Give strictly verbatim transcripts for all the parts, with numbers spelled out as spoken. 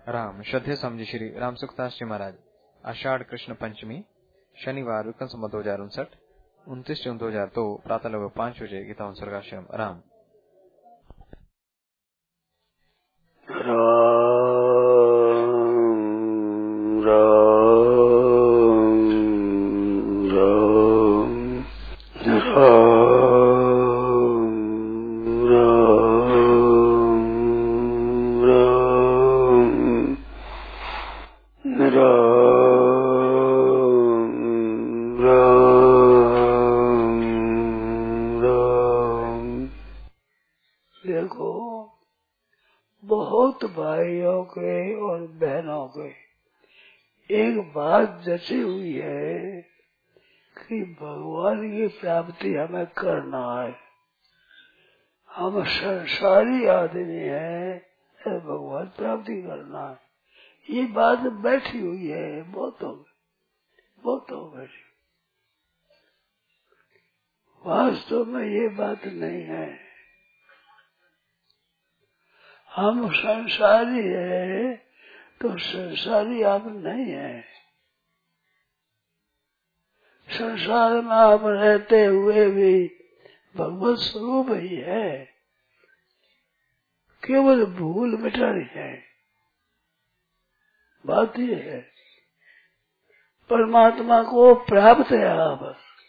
राम श्रद्धेय समझी श्री राम सुखदास जी महाराज आषाढ़ कृष्ण पंचमी शनिवार विक्रम संवत दो हजार उनसठ उनतीस जून दो हजार दो प्रातः लगभग पांच बजे गीता उत्सर्गाश्रम राम। देखो बहुत भाइयों के और बहनों के एक बात जची हुई है कि भगवान की प्राप्ति हमें करना है। हम संसारी आदमी है, भगवान प्राप्ति करना है। ये बात बैठी हुई है बहुतों बहुतों बैठी। वास्तव में ये बात नहीं है। हम संसारी है तो संसारी आप नहीं है। संसार में आप रहते हुए भी भगवत स्वरूप ही है, केवल भूल मिटानी है। बात ये है परमात्मा को प्राप्त है। आप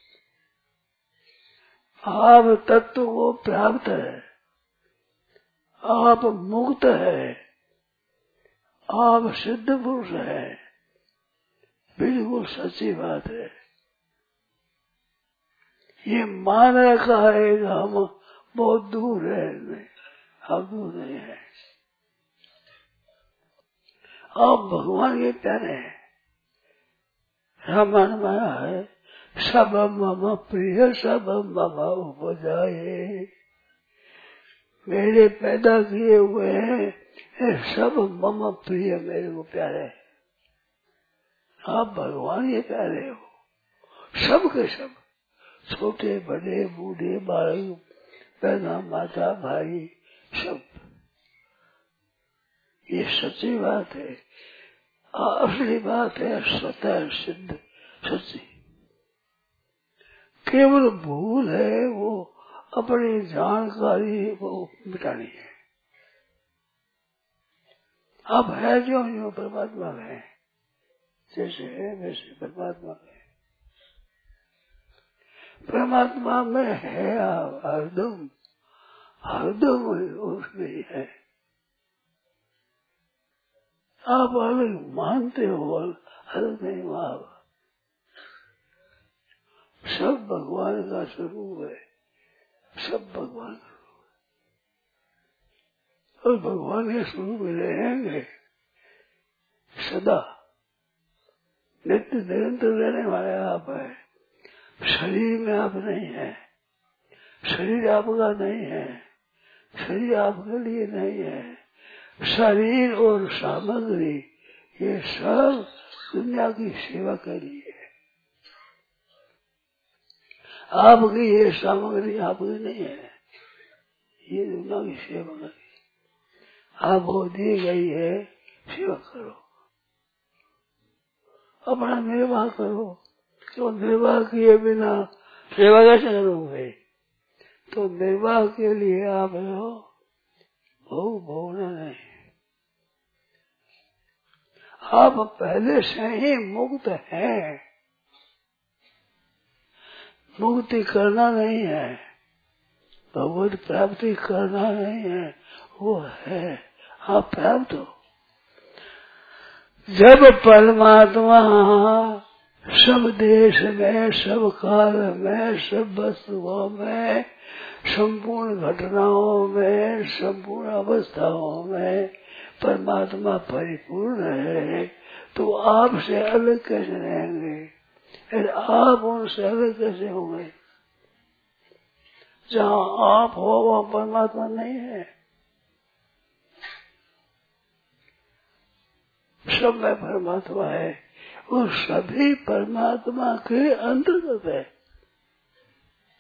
आप तत्व को प्राप्त है। आप मुक्त है। आप सिद्ध पुरुष है। बिल्कुल सच्ची बात है। ये मान रखा है कि हम बहुत दूर है, नहीं हम दूर नहीं है। आप भगवान के प्यारे हैं। रामायण में है सब मम प्रिय सब मम उपजाए। मेरे पैदा किए हुए हैं सब मम प्रिय, मेरे को प्यारे। आप भगवान के प्यारे हो, सब के सब, छोटे बड़े बूढ़े बालक पैदा माता भाई सब। ये सच्ची बात है, असली बात है, स्वतः सिद्ध सच्ची। केवल भूल है वो अपनी जानकारी वो मिटानी है। अब है जो जो परमात्मा में, जैसे है वैसे परमात्मा में। परमात्मा में है आप हरदम, हरदम उसमें है। आप अलग मानते हो, अलग नहीं हो। आप सब भगवान का स्वरूप है, सब भगवान का स्वरूप है। और भगवान के स्वरूप में रहेंगे सदा, नित्य निरंतर रहने वाले आप है। शरीर में आप नहीं है, शरीर आपका नहीं है, शरीर आपके लिए नहीं है। शरीर और सामग्री ये सब दुनिया की सेवा के लिए है। आपकी ये सामग्री आपकी नहीं है, ये दुनिया की सेवा के लिए आपको दी गई है। सेवा करो, अपना निर्वाह करो। तो निर्वाह किए बिना सेवा कैसे करोगे? तो निर्वाह के लिए आप हो भोग भोगना नहीं। आप पहले से ही मुक्त हैं, मुक्ति करना नहीं है, भगवत प्राप्ति करना नहीं है, वो है आप प्राप्त हो। जब परमात्मा सब देश में, सब काल में, सब वस्तुओं में, संपूर्ण घटनाओं में, संपूर्ण अवस्थाओं में परमात्मा परिपूर्ण है, तो आपसे अलग कैसे रहेंगे? फिर आप उनसे अलग कैसे होंगे? जहाँ आप हो वहाँ परमात्मा नहीं है। सब में परमात्मा है, वो सभी परमात्मा के अंतर्गत है।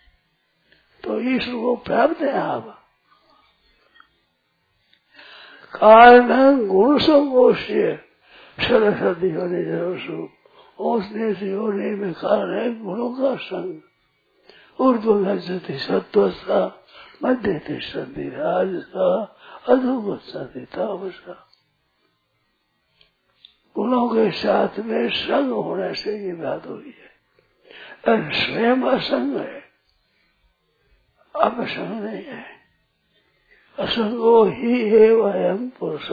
तो ईश्वर को प्राप्त है आप। कारण गुण संगोष्य सरस्वती होने जरूर उसने से होने में कारण है गुणों का संग। ऊर्ध्वगच्छति सत्त्वसा, मध्य तिष्ठति राजसा, अधोगच्छति तामसा। गुणों के साथ में संग होने से ये बात हुई है। और स्वयं असंग है, अपसंग नहीं है। असंगो ही है वयम पुरुष।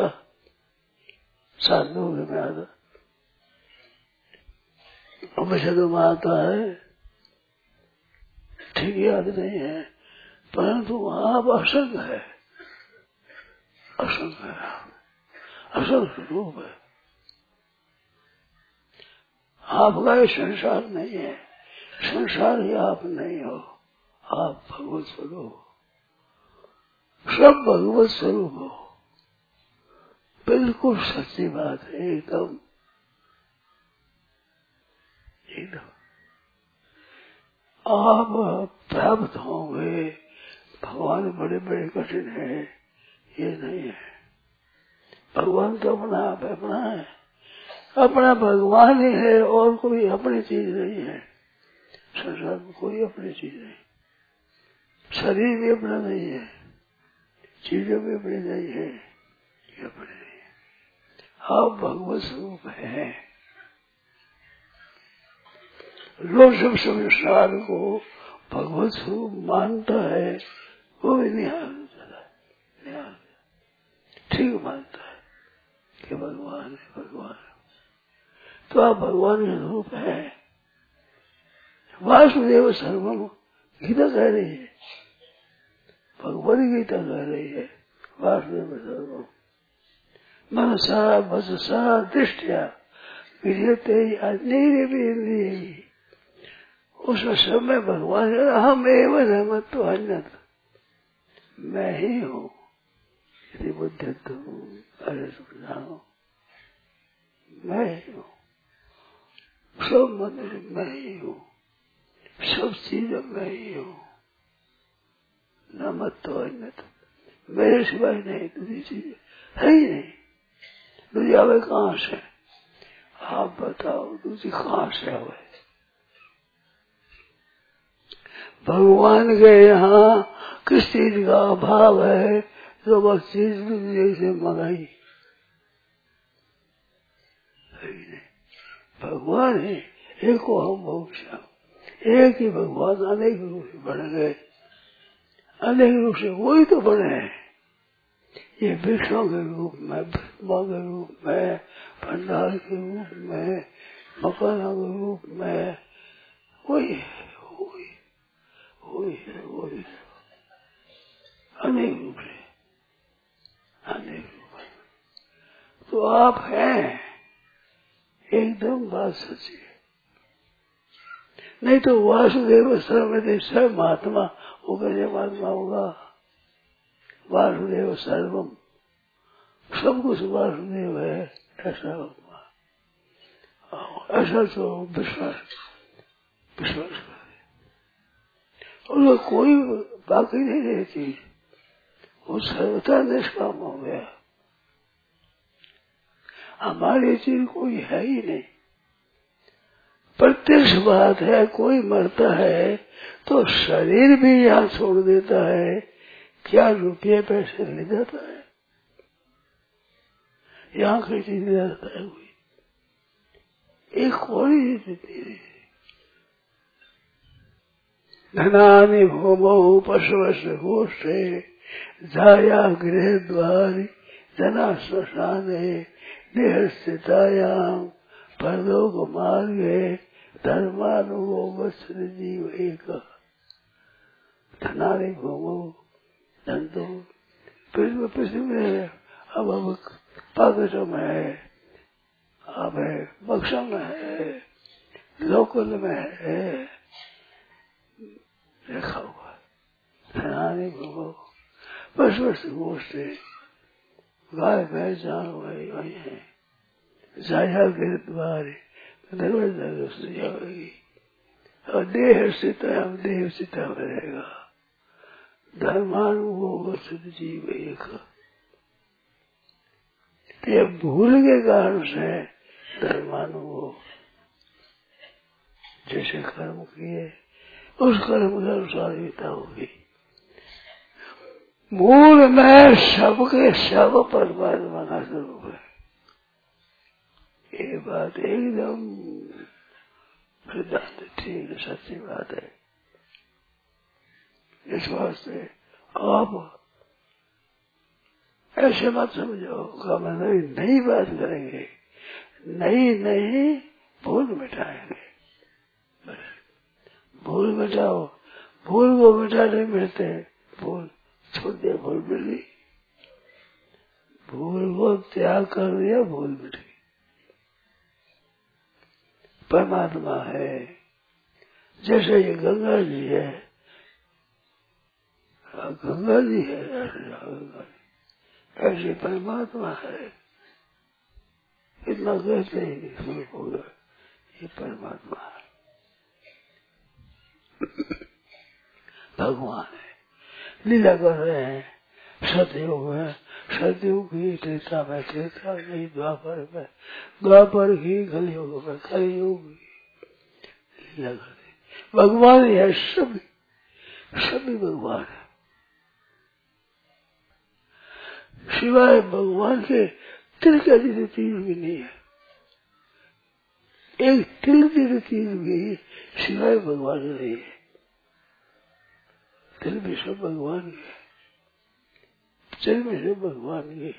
साधु में आता उपनिषदों में आता है, ठीक याद नहीं है, परंतु वहां आप असंग है, असंग है, असंग स्वरूप है। आपका ये संसार नहीं है, संसार ही आप नहीं हो, आप भगवत स्वरूप हो, सब भगवत स्वरूप हो। बिल्कुल सच्ची बात है, एकदम एकदम। आप प्राप्त होंगे, भगवान बड़े बड़े कठिन है, ये नहीं है। भगवान तो अपना आप अपना है, अपना भगवान ही है, और कोई अपनी चीज नहीं है। संसार में कोई अपनी चीज नहीं, शरीर भी अपना नहीं है, चीजें भी अपनी नहीं है, ये अपने नहीं है। आप भगवत स्वरूप है। लोग सब संसार को भगवत स्वरूप मानता है, वो भी निहाल निहाल ठीक मानता है कि भगवान है, भगवान है। तो आप भगवान के रूप है। वासुदेव सर्वम गीता कह रही है, भगवत गीता कह रही है, वासुदेव सर्वम मनसा वचसा दृष्टिया विजयते अग्नि। उस समय भगवान हम एवं हम तो अन्य, मैं ही हूँ यदि बुद्धि तो अरे जानो, मैं ही हूँ, सब मंदिर मैं ही हूँ, सब चीजें मैं ही हूँ, न मत तो अन्य, मेरे सिवाय नहीं, दूसरी चीज है ही नहीं। दूसरी आवे कहाँ से? आप बताओ दूसरी कहाँ से आवे? भगवान के यहाँ किस चीज का अभाव है जो बस चीज जैसे मंगाई? भगवान है, एक को हम बहुत, एक ही भगवान अनेक रूप से बन गए, अनेक रूप से वही तो बने हैं। ये विष्णु के रूप में, ब्रह्मा के रूप में, भंडार के रूप में, मकाना के रूप में, वही है, वही वही है, वही अनेक रूप से, अनेक रूप। तो आप हैं, एकदम बात सच्ची है। नहीं तो वासुदेव सर्वदेव सर्व महात्मा, वो कैसे महात्मा होगा? वासुदेव सर्वम, सब कुछ वासुदेव है, ऐसा होगा। ऐसा तो विश्वास विश्वास कर, और कोई बाकी नहीं रही चीज, वो सर्वथा निष्काम हो गया। हमारी चीज कोई है ही नहीं। प्रत्यक्ष बात है, कोई मरता है तो शरीर भी यहाँ छोड़ देता है, क्या रुपये पैसे ले जाता है, यहाँ की चीज ले जाता है कोई, एक कोई देती है। धनानि भूमौ पशुवश गोष्ठे जाया गृह द्वारी जना श्मशाने देह स्थितायाम परलोक मार्गे धर्मानुगो जीव एक। धनानि भूमौ, धन तो पृथ्वी पृथ्वी में, अब अब पाकिस्तान में है, अब है बक्सा में है, लोकल में है, रखा हुआ। धनानि भूमौ पशुवश गोष्ठे, गाय भैंस जानवर वही है, जाया गिर द्वारे दरवाजा से जाएगी, और देह स्थित है, देह स्थित रहेगा। धर्मानुगो जीव एक, ये भूल के कारण से धर्मानुभव जैसे कर्म किए उस कर्म के अनुसार गीता होगी। मूल में सबके सब परमात्मा का स्वरूप है। ये बात एकदम सिद्धांत ठीक सच्ची बात है। इस वास्ते आप ऐसे मत समझो कि हम नई बात करेंगे, नई नई भूल मिटाएंगे। भूल मिटाओ, भूल को मिटाने मिलते भूल छोड़ दिया, भूल मिली, भूल को त्याग कर दिया, भूल मिटी। परमात्मा है, जैसे ये गंगा जी है, गंगा जी है, गंगा जी ऐसे परमात्मा है। इतना कहते ही शुरू होगा, ये परमात्मा है, भगवान है, लीला कर रहे हैं। सतयुग है, सतयुग की त्रेता में, त्रेता नहीं द्वापर में, द्वापर की कलयुग में, कलयुग की लीला कर रहे। भगवान ही है, सभी सभी भगवान है। सिवाय भगवान के तिल का जितनी चीज भी नहीं है। एक तिल की चीज भी सिवाय भगवान के नहीं है। तिल भी सब भगवान के, चल में सब भगवान के,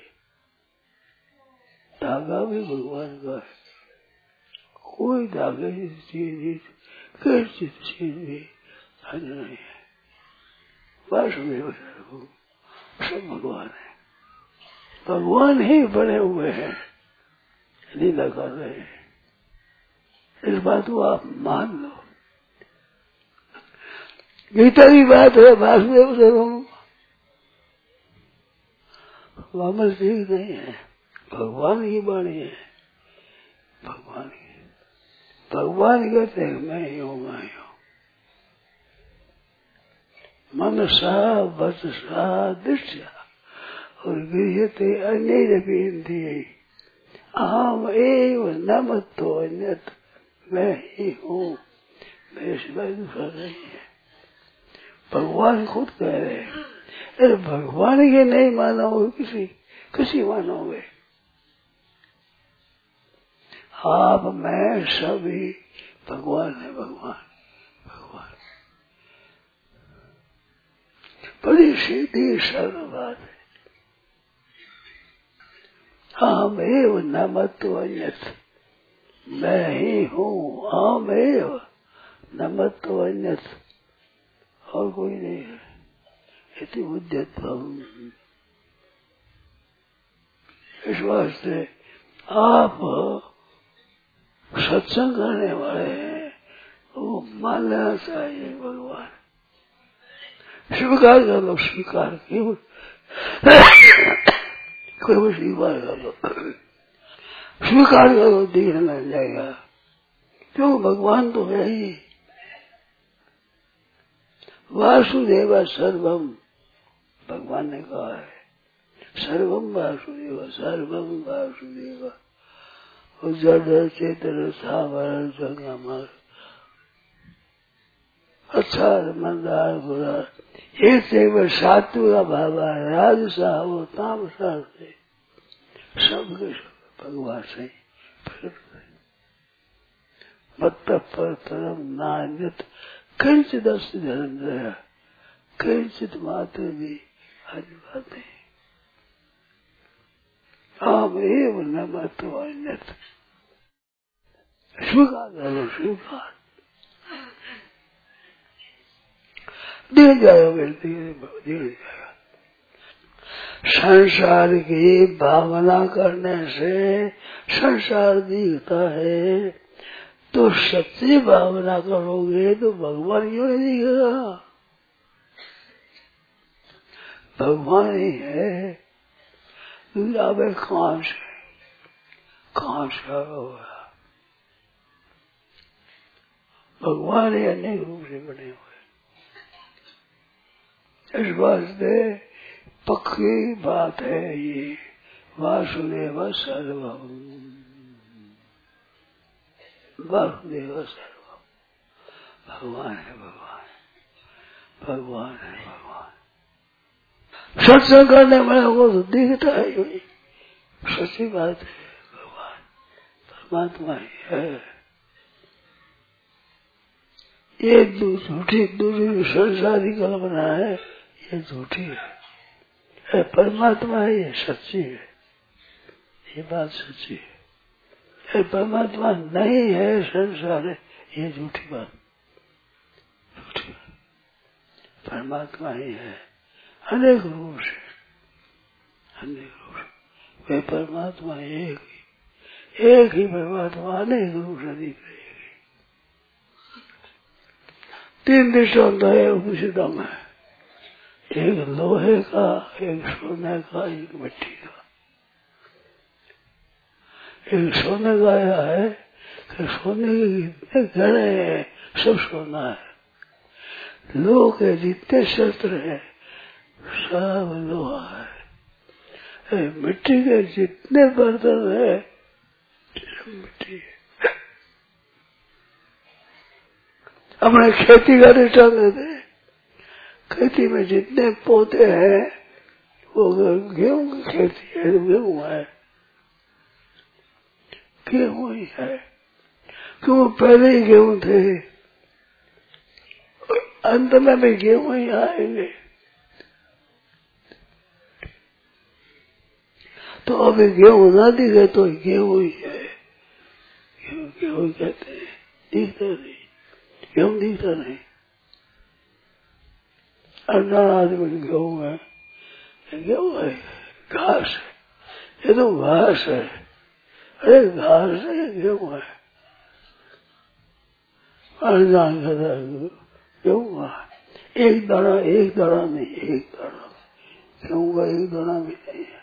धागा भी भगवान का है। कोई धागे की चीज कैसी चीज भी अन्य नहीं है। वासुदेव सब भगवान है, भगवान ही बने हुए हैं, लीला कर रहे हैं। इस बात को आप मान लो। गीता की बात है, वासुदेव सर्वम वामन ठीक नहीं है, भगवान की वाणी है। भगवान की, भगवान कहते हैं मैं ही हूँ, मैं ही हूँ। मनसा वचसा दृष्टया और गृह्यते अन्यैरपि इंद्रियै अहम एव न मत्तो अन्यत्, मैं ही हूँ, मेरे सिवाय दूसरा नहीं है। भगवान खुद कह रहे हैं। अरे भगवान के नहीं मानोगे, किसी किसी मानोगे आप, मैं सभी भगवान है। भगवान भगवान बड़ी सीधी सरल बात है। हम एव न मत्तो अन्यत्, मैं ही हूँ, हम एव न मत्तो अन्यत्, और कोई नहीं है। इति बुद्धित्वम्। इस वास्ते आप सत्संग करने वाले हैं, वो मान लेना चाहिए भगवान। स्वीकार कर लो, स्वीकार क्यों कोई भी स्वीकार कर लो, स्वीकार कर लो, दीन मिल जाएगा। क्यों, भगवान तो है ही। वासुदेव सर्वम, भगवान ने कहा है, सर्वम वासुदेव, सर्वम वासुदेव। और जड़ चेतन सावर जंगमर, अच्छा मंदार बुरा, ये से सात्विक भावा, राजसा वो तामसा से, सबके सब भगवान से मत पर परम नान्यत किंचित अस्ति धनंजय, किंचित मात्र भी अधिवाद नहीं। हम एव न मत्तो अन्यत्, स्वीकार करो, स्वीकार दे जाएगा, धीरे धीरे जाएगा। संसार की भावना करने से संसार दिखता है, तो सच्ची भावना करोगे तो भगवान क्यों नहीं दिखेगा? भगवान ही है। अब कहाँ से कहाँ से होगा? भगवान ही अनेक रूप से बने हुए। इस वास्ते पक्की बात है ये, वासुदेव सर्वम, वासुदेव सर्वम। भगवान है भगवान, भगवान है भगवान। सत्संग करने वाले को तो दिखता है ही, सच्ची बात है। भगवान परमात्मा ही है। ये झूठी दूसरी संसारी कल्पना है, ये झूठी है। है परमात्मा है, ये सच्ची है, ये बात सच्ची है। ये परमात्मा नहीं है, संसार है, ये झूठी बात, झूठी बात। परमात्मा ही है, अनेक रूप से, अनेक रूप से। वे परमात्मा एक ही, एक ही परमात्मा अनेक रूप से दिख रही है। तीन दृष्टांत है उपनिषदों में, एक लोहे का, एक सोने का, एक मिट्टी का। एक सोने का यह है कि सोने के जितने घड़े हैं सब सोना है। लोह के जितने शस्त्र है सब लोहा है। मिट्टी के जितने बर्तन है सब मिट्टी है। अपने खेती का दृष्टांत देते हैं। खेती में जितने पौधे हैं वो गेहूं की खेती है, गेहूं है, गेहूं ही है। क्यों पहले ही गेहूं थे, अंत में भी गेहूं ही आएंगे। तो अभी गेहूं ना दिखे तो गेहूं ही है, गेहूं ही कहते हैं। दिखता नहीं, गेहूं दिखता नहीं। अनार आदमी गेहूं है, गेहूं है, घास है, ये तो घास है। अरे घास है, गेहूं है। अनजान कहता है गेहूं है, एक दाना, एक दाना नहीं, एक दाना गेहूं का एक दाना भी नहीं है।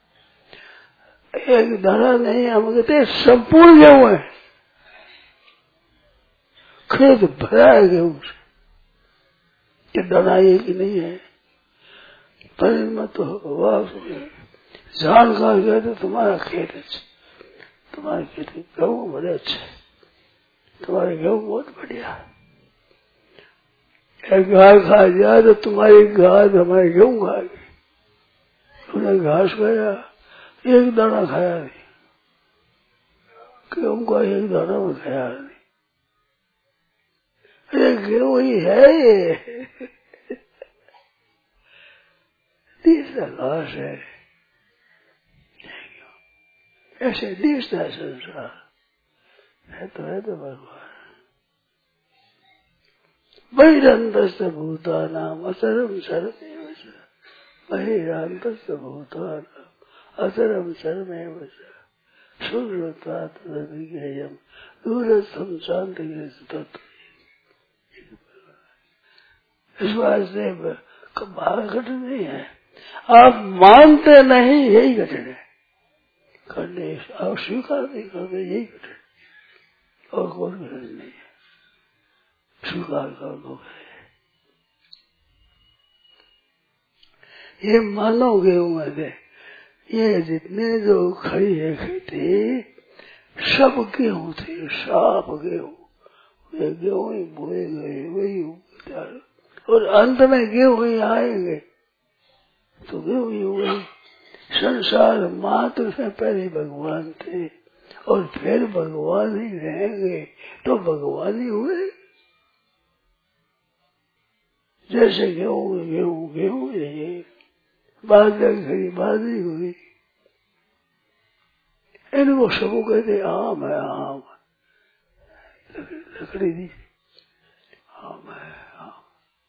एक दाना नहीं, हम कहते संपूर्ण गेहूं है, खेत भरा है गेहूं से। ये दाना एक ही नहीं है। पर में तो जान खा गया तो तुम्हारा खेत अच्छा, तुम्हारे खेत गेहूं बड़े अच्छे, तुम्हारे गेहूं बहुत बढ़िया। एक गाय खा जाए तो तुम्हारी गाय हमारे गेहूं खा गई। तुमने घास खाया, एक दाना खाया नहीं, गेहूं का एक दाना भी खाया नहीं। अरे गेहूं ही है ये, तीसरा घास है। ऐसे दिखता है संसार, है तो है तो भगवान। बहिरंतस्थ भूतानाम असरम सर्वमेव च, बहिरंतस्थ भूतानाम असरम सर्वमेव च, सूक्ष्मत्वात् तद्विज्ञेयम् दूरस्थं शान्तिः। इस वास्ते बाहर कठिन नहीं है, आप मानते नहीं यही कठिन है। करने आप स्वीकार नहीं करते यही कठिन, और कोई कठिन नहीं है। स्वीकार कर दो, ये मानोगे मेरे, ये जितने जो खड़ी है खेती सब गेहूं थे, साफ गेहूं। ये गेहूं ही बोए गए, वही उगता, और अंत में गेहूं ही आएंगे तो गेहूं ही हुए। संसार मात्र से पहले भगवान थे और फिर भगवान ही रहेंगे, तो भगवान ही हुए। जैसे गेहूं गेहूं गेहूं रहे, बादल खड़ी बादली हुई। इनको सबको कहते आम है, आम लकड़ी दी आम है, आम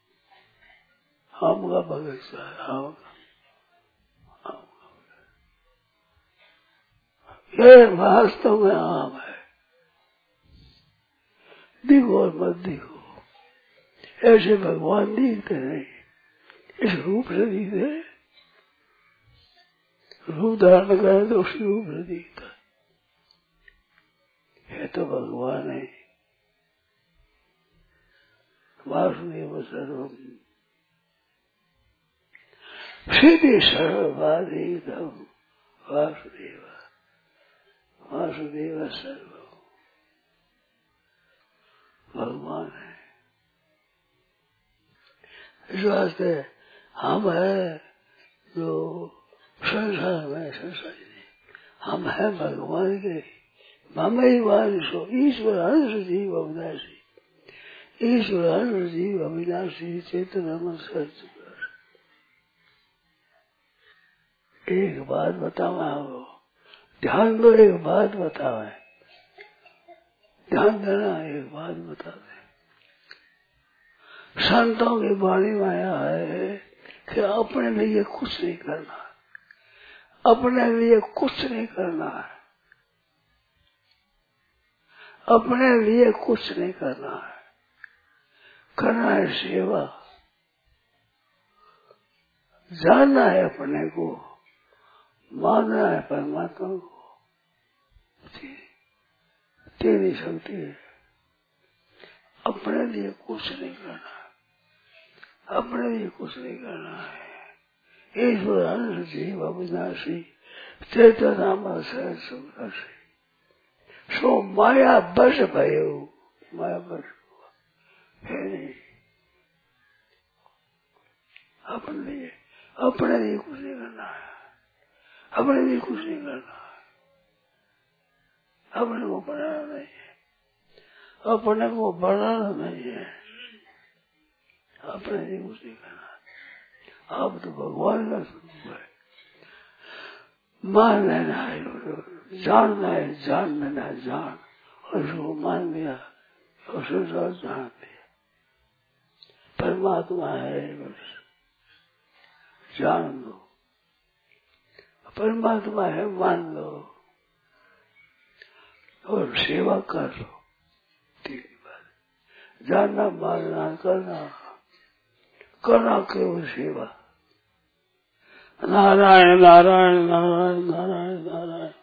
आम का बगीचा है, आम का आम का ये वास्तव में आम है। दिखो और मत दिखो, ऐसे भगवान दिखते नहीं, इस रूप से दिखते। रूप धारण करें तो उसी रूप से दिखता है, तो भगवान है। वासुदेव सर्वम सिद्धि सर्ववादितम वासुदेव वासुदेव सर्व भगवान है। इस वास्ते हम है जो संसार में संसारी नहीं, हम है भगवान के ममई वारिसो ईश्वर अंश जीव अविनाशी, ईश्वर अंश जीव अविनाशी चेतन अमर सच। एक बात बताओ आपको, ध्यान दो, एक बात बताओ, ध्यान देना, एक बात बता दे। संतों की वाणी में आया है कि अपने लिए कुछ नहीं करना, अपने लिए कुछ नहीं करना है, अपने लिए कुछ नहीं करना है, करना है सेवा, जानना है अपने को, मानना है परमात्मा को। तेरी शक्ति है, अपने लिए कुछ नहीं करना, अपने लिए कुछ नहीं करना है। ईश्वर अंश जीव अविनाशी चेतनामा सहज सुराशी। सो माया बस भयो, माया बस है नहीं, अपने लिए अपने लिए कुछ नहीं करना है, अपने लिए कुछ नहीं करना है, अपने को बनाना नहीं है, अपने को बनाना नहीं है, अपने लिए कुछ नहीं करना। आप तो भगवान का स्वरूप है, मान लेना है, जानना है, जान लेना है, जान, और उसको मान लिया और संसार जान लिया। परमात्मा है बस, जान लो, परमात्मा है मान लो और सेवा कर लो। ठीक बात, जानना, मानना, करना, करना केवल सेवा। नारायण नारायण नारायण नारायण नारायण